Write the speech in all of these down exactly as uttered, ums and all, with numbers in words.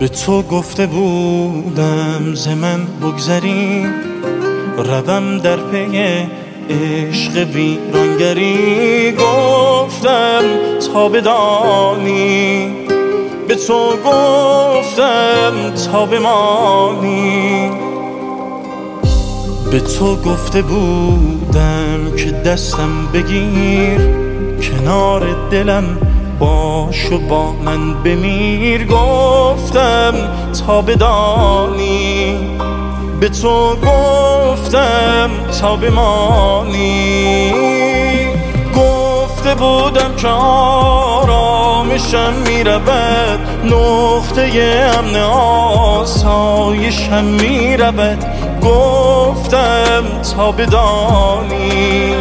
تو گفته بودم ز من بگذری، روم در پی عشق ویرانگری. گفتم تا بدانی، به تو گفتم تا بمانی. به تو گفته بودم که دستم بگیر، کنار دلم باش و با من بمیر. گفتم تا بدانی، به تو گفتم تا بمانی. گفته بودم که آرامشم میرود، نقطه امن آسایشم میرود. گفتم تا بدانی،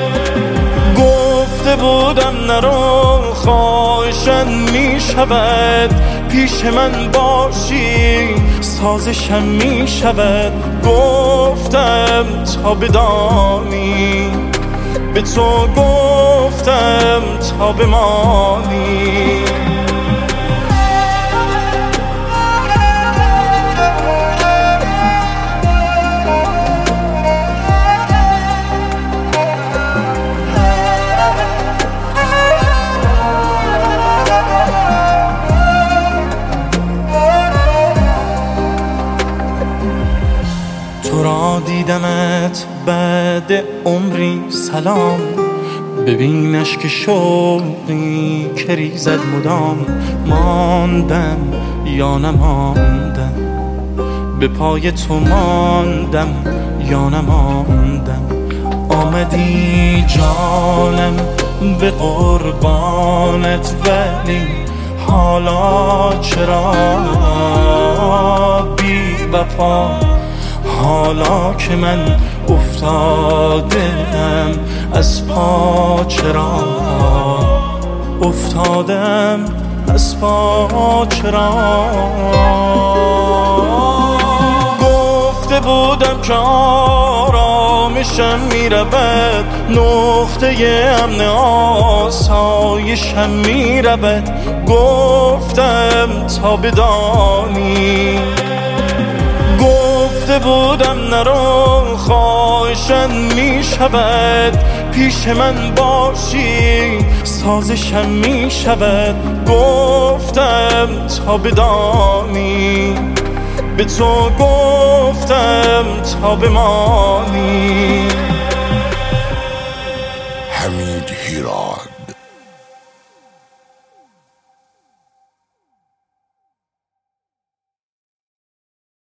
گفته بودم نرو خواهشم میشود، پیش من باشی سازشم میشود. گفتم تا بدانی، به تو گفتم تا بمانی. تو را دیدمت بعد عمری سلام، ببینش که شوقی که ریزد مدام. ماندم یا نماندم، به پای تو ماندم یا نماندم. آمدی جانم به قربانت، ولی حالا چرا بی وفا؟ حالا که من افتادم از پا، چرا افتادم از پا چرا؟ گفته بودم که آرامشم میرود، نقطه امن آسایشم میرود. گفتم تا بدانی، گفته بودم نرو خواهشم میشود، پیش من باشی سازشم میشود. گفتم تا بدانی، به تو گفتم تا بمانی. حمید هیراد.